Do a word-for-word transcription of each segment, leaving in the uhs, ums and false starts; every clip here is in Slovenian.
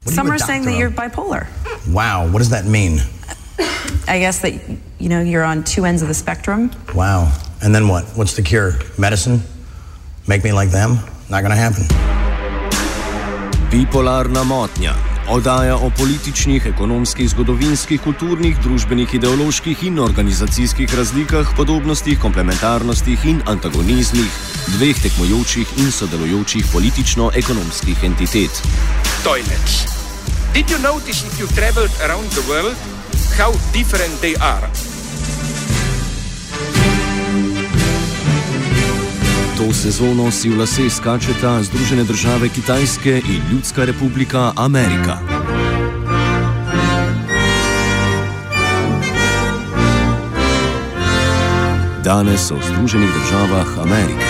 Some are saying that you're bipolar. Wow, what does that mean? I guess that, you know, you're on two ends of the spectrum. Wow. And then what? What's the cure? Medicine? Make me like them? Not gonna happen. Bipolarna motnja. Oddaja o političnih, ekonomskih, zgodovinskih, kulturnih, družbenih, ideoloških in organizacijskih razlikah, podobnostih, komplementarnostih in antagonizmih dveh tekmujočih in sodelujočih politično-ekonomskih entitet. Toilets. Did you notice if you traveled around the world how different they are? To sezono si v lase skačeta Združene države Kitajske in Ljudska republika Amerika. Danes o Združenih državah Amerike.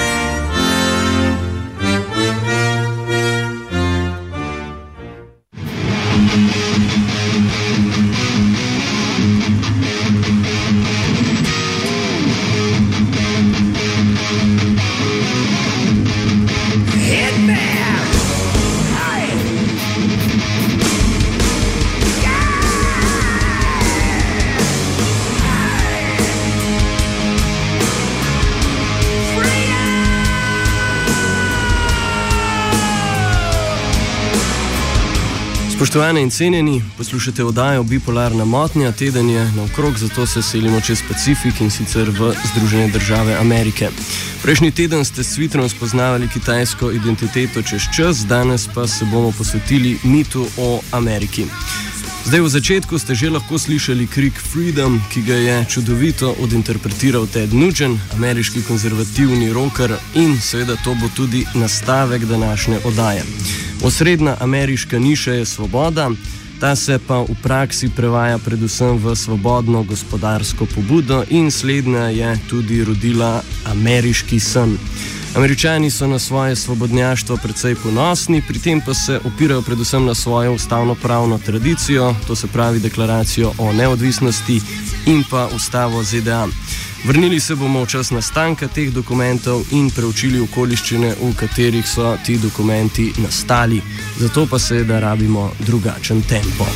Spoštovane in cenjeni, poslušate oddajo Bipolarna motnja, teden je naokrog, zato se selimo čez Pacifik in sicer v Združene države Amerike. Prejšnji teden ste s Twitterom spoznavali kitajsko identiteto čez čas, danes pa se bomo posvetili mitu o Ameriki. Zdaj v začetku ste že lahko slišali krik Freedom, ki ga je čudovito odinterpretiral Ted Nugent, ameriški konzervativni rocker, in seveda to bo tudi nastavek današnje oddaje. Osrednja ameriška niša je svoboda, ta se pa v praksi prevaja predvsem v svobodno gospodarsko pobudo in slednja je tudi rodila ameriški sen. Američani so na svoje svobodnjaštvo precej ponosni, pri tem pa se opirajo predvsem na svojo ustavno-pravno tradicijo, to se pravi deklaracijo o neodvisnosti in pa ustavo Z D A. Vrnili se bomo v čas nastanka teh dokumentov in preučili okoliščine, v katerih so ti dokumenti nastali. Zato pa seveda rabimo drugačen tempo.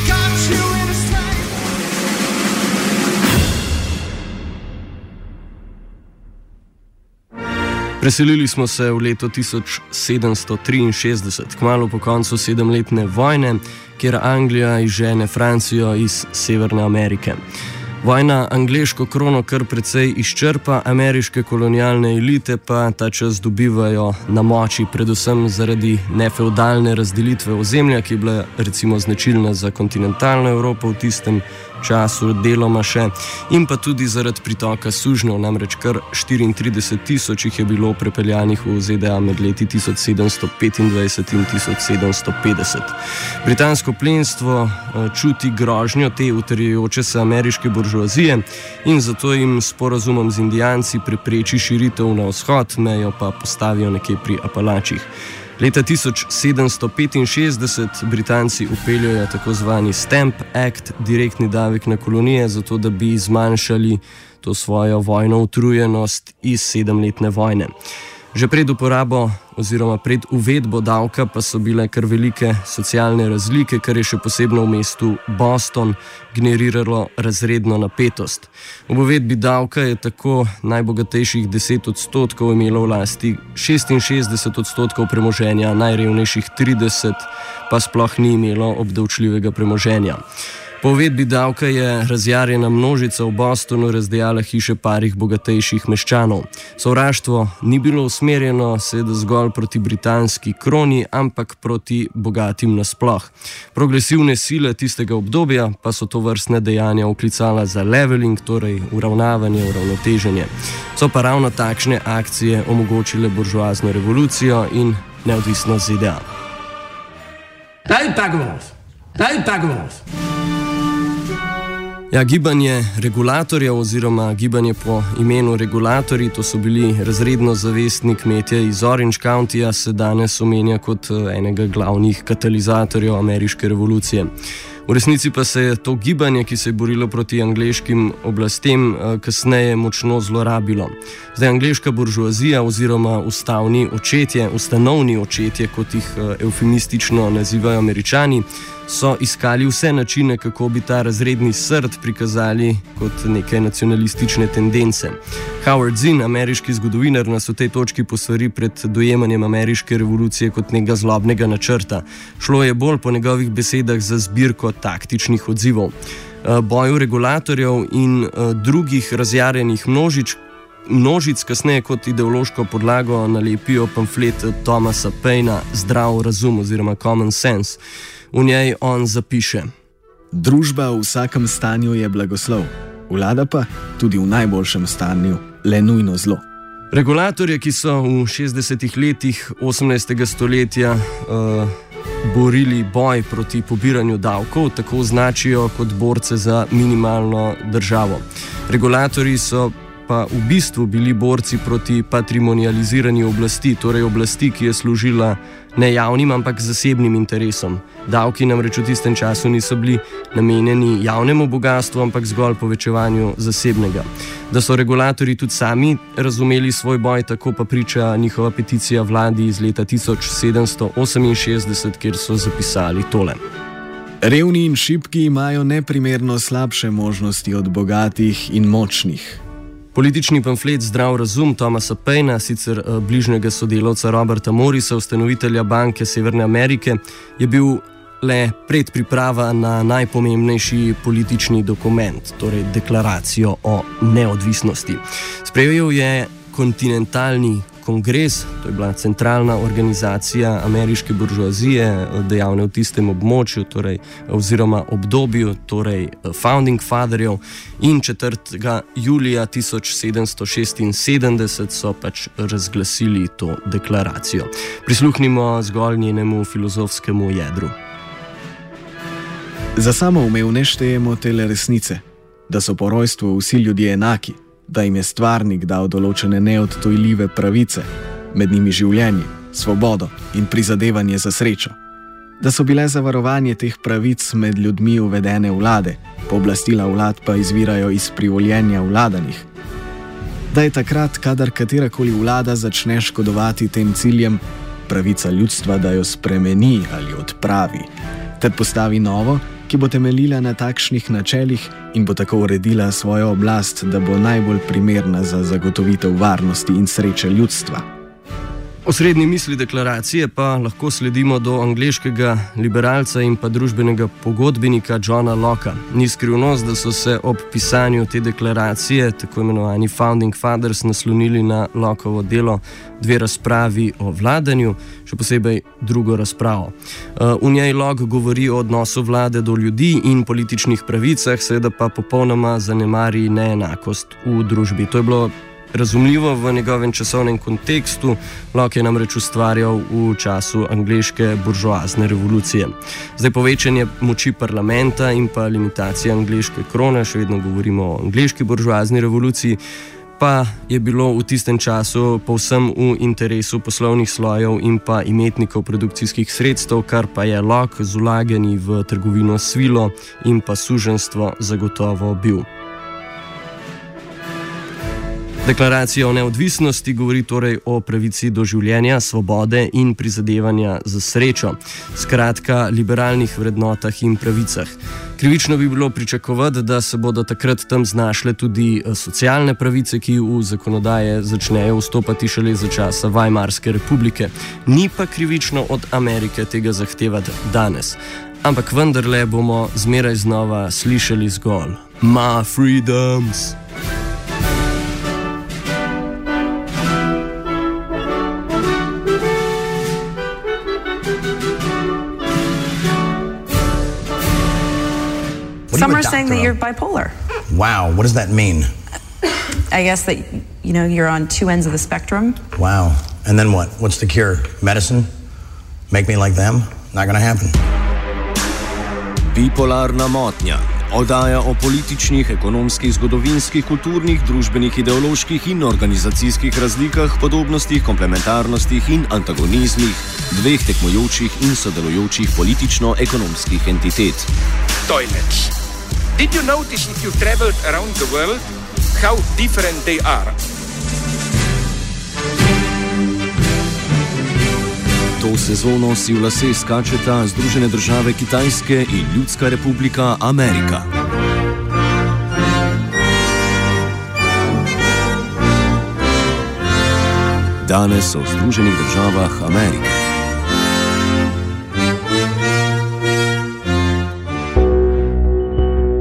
Preselili smo se v leto tisoč sedemsto triinšestdeset, kmalu po koncu sedemletne vojne, kjer Anglija izžene Francijo iz Severne Amerike. Vojna angleško krono kar precej izčrpa, ameriške kolonialne elite pa ta čas dobivajo na moči, predvsem zaradi nefeudalne razdelitve ozemlja, ki je bila recimo značilna za kontinentalno Evropo v tistem času, deloma še, in pa tudi zaradi pritoka sužnjev, namreč kar štiriintrideset tisoč jih je bilo prepeljanih v Z D A med leti tisoč sedemsto petindvajset in tisoč sedemsto petdeset. Britansko plemstvo čuti grožnjo te utrjujoče se ameriške buržoazije in zato jim s sporazumom z Indijanci prepreči širitev na vzhod, mejo pa postavijo nekje pri Apalačih. Leta tisoč sedemsto petinšestdeset Britanci upeljajo tako zvani Stamp Act, direktni davek na kolonije, zato da bi zmanjšali to svojo vojno utrujenost iz sedemletne vojne. Že pred uporabo oziroma pred uvedbo davka pa so bile kar velike socialne razlike, kar je še posebno v mestu Boston generiralo razredno napetost. Ob uvedbi davka je tako najbogatejših deset odstotkov imelo v lasti šestinšestdeset odstotkov premoženja, najrevnejših trideset pa sploh ni imelo obdavčljivega premoženja. Po uvedbi davka je razjarjena množica v Bostonu razdejala hiše parih bogatejših meščanov. Sovraštvo ni bilo usmerjeno seveda zgolj proti britanski kroni, ampak proti bogatim nasploh. Progresivne sile tistega obdobja pa so to vrstne dejanja oklicala za leveling, torej uravnavanje, uravnoteženje. So pa ravno takšne akcije omogočile buržoazno revolucijo in neodvisnost Z D A. Daj tagovos! Daj tagovos! Ja, gibanje regulatorjev oziroma gibanje po imenu regulatorji, to so bili razredno zavestni kmetje iz Orange Countyja, se danes omenja kot enega glavnih katalizatorjev ameriške revolucije. V resnici pa se je to gibanje, ki se je borilo proti angleškim oblastem, kasneje močno zlorabilo. Zdaj, angleška buržoazija oziroma ustavni očetje, ustanovni očetje, kot jih eufemistično nazivajo Američani, so iskali vse načine, kako bi ta razredni srd prikazali kot neke nacionalistične tendence. Howard Zinn, ameriški zgodovinar, nas v tej točki posvari pred dojemanjem ameriške revolucije kot nekega zlobnega načrta. Šlo je bolj po njegovih besedah za zbirko taktičnih odzivov. Boju regulatorjev in drugih razjarjenih množič, množic kasneje kot ideološko podlago nalepijo pamflet Thomasa Paina Zdrav razum oziroma Common Sense. V njej on zapiše: Družba v vsakem stanju je blagoslov, vlada pa tudi v najboljšem stanju le nujno zlo. Regulatorje, ki so v šestdesetih letih osemnajstega stoletja uh, borili boj proti pobiranju davkov, tako označijo kot borce za minimalno državo. Regulatorji so pa v bistvu bili borci proti patrimonializiranju oblasti, torej oblasti, ki je služila ne javnim, ampak zasebnim interesom. Davki namreč v tistem času niso bili namenjeni javnemu bogastvu, ampak zgolj povečevanju zasebnega. Da so regulatorji tudi sami razumeli svoj boj, tako pa priča njihova peticija vladi iz leta tisoč sedemsto oseminšestdeset, kjer so zapisali tole. Revni in šibki imajo neprimerno slabše možnosti od bogatih in močnih. Politični pamflet Zdrav razum Thomasa Paina, sicer bližnjega sodelavca Roberta Morrisa, ustanovitelja Banke Severne Amerike, je bil le predpriprava na najpomembnejši politični dokument, torej deklaracijo o neodvisnosti. Sprejel je kontinentalni kongres, to je bila centralna organizacija ameriške buržoazije, dejavne v tistem območju, torej, oziroma obdobju, torej Founding Fatherjev, in četrtega julija tisoč sedemsto šestinsedemdeset so pač razglasili to deklaracijo. Prisluhnimo zgolj njenemu filozofskemu jedru. Za samoumevne ne štejemo tele resnice, da so po rojstvu vsi ljudje enaki, da jim je stvarnik dal določene neodtujljive pravice, med njimi življenje, svobodo in prizadevanje za srečo, da so bile za varovanje teh pravic med ljudmi uvedene vlade, pooblastila vlad pa izvirajo iz privoljenja vladanih, da je takrat, kadar katerakoli vlada začne škodovati tem ciljem, pravica ljudstva, da jo spremeni ali odpravi, ter postavi novo, ki bo temeljila na takšnih načelih in bo tako uredila svojo oblast, da bo najbolj primerna za zagotovitev varnosti in sreče ljudstva. Osrednji misli deklaracije pa lahko sledimo do angleškega liberalca in pa družbenega pogodbenika Johna Locka. Ni skrivnost, da so se ob pisanju te deklaracije, tako imenovani Founding Fathers, naslonili na Lockovo delo dve razpravi o vladanju, še posebej drugo razpravo. V njej Locke govori o odnosu vlade do ljudi in političnih pravicah, seveda pa popolnoma zanemari neenakost v družbi. To je bilo razumljivo v njegovem časovnem kontekstu. Locke je namreč ustvarjal v času angleške buržoazne revolucije. Zdaj povečanje moči parlamenta in pa limitacija angleške krone, še vedno govorimo o angleški buržoazni revoluciji, pa je bilo v tistem času povsem v interesu poslovnih slojev in pa imetnikov produkcijskih sredstev, kar pa je Locke z vlaganji v trgovino s svilo in pa suženjstvo zagotovo bil. Deklaracija o neodvisnosti govori torej o pravici do življenja, svobode in prizadevanja za srečo, skratka liberalnih vrednotah in pravicah. Krivično bi bilo pričakovati, da se bodo takrat tam znašle tudi socialne pravice, ki v zakonodaje začnejo vstopati šele za časa Weimarske republike. Ni pa krivično od Amerike tega zahtevati danes. Ampak vendarle bomo zmeraj znova slišali zgolj "My freedoms". Some are saying that you're bipolar. Wow, what does that mean? I guess that, you know, you're on two ends of the spectrum. Wow. And then what? What's the cure? Medicine? Make me like them? Not gonna happen. Bipolarna motnja. Oddaja o političnih, ekonomskih, zgodovinskih, kulturnih, družbenih, ideoloških in organizacijskih razlikah, podobnostih, komplementarnostih in antagonizmih dveh tekmujočih in sodelujočih politično-ekonomskih entitet. Toilets. Did you notice if you traveled around the world how different they are? To sezono si v lase skačeta Združene države Kitajske in Ljudska republika Amerika. Danes so v Združenih državah Amerike.